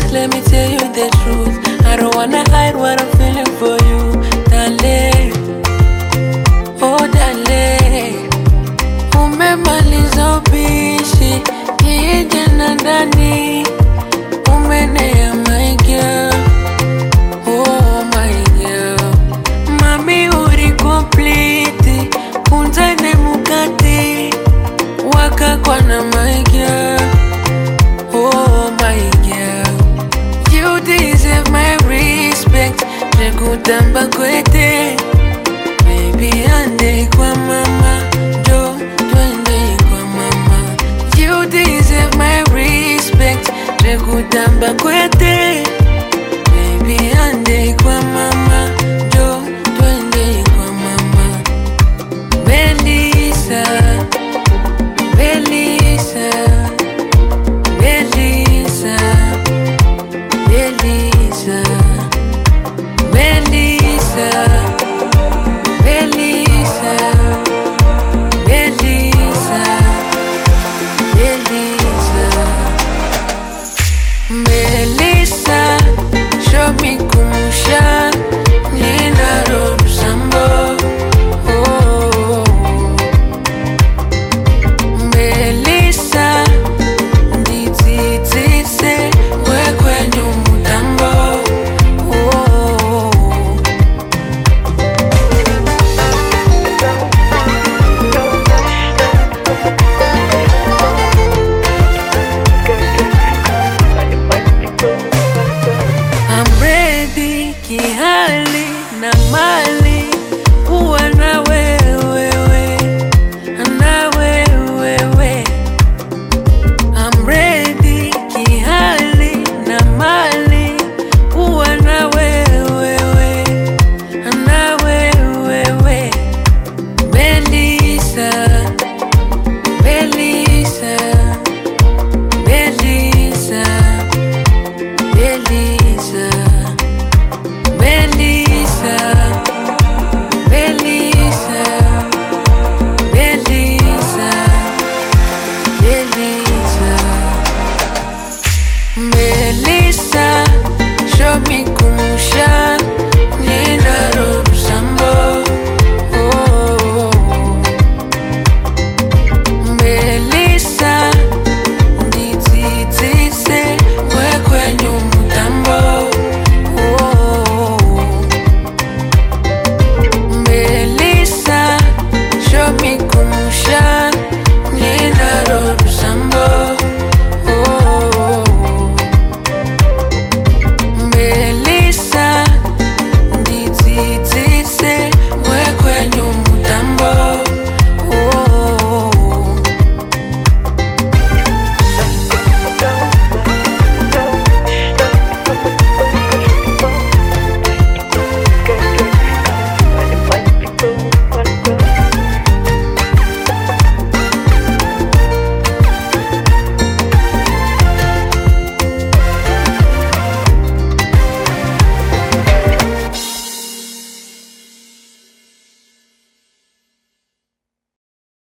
let me tell you the truth. I don't wanna hide what I'm feeling for you, darling. Oh darling, umemaliza ubishi nje na ndani, umenea my girl. Oh my girl, mami uri complete, unzane mukati wakakwa na my girl. Oh my girl, you deserve my respect. Nekutamba kwete, baby ande kwa mama, jo twende kwa mama. You deserve my respect. Nekutamba kwete.